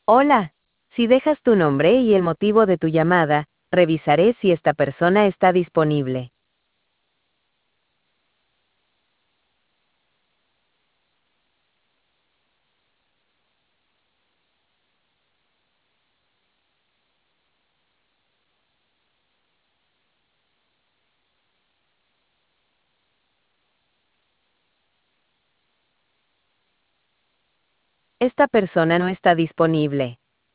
Hola. Si dejas tu nombre y el motivo de tu llamada, revisaré si esta persona está disponible. Esta persona no está disponible.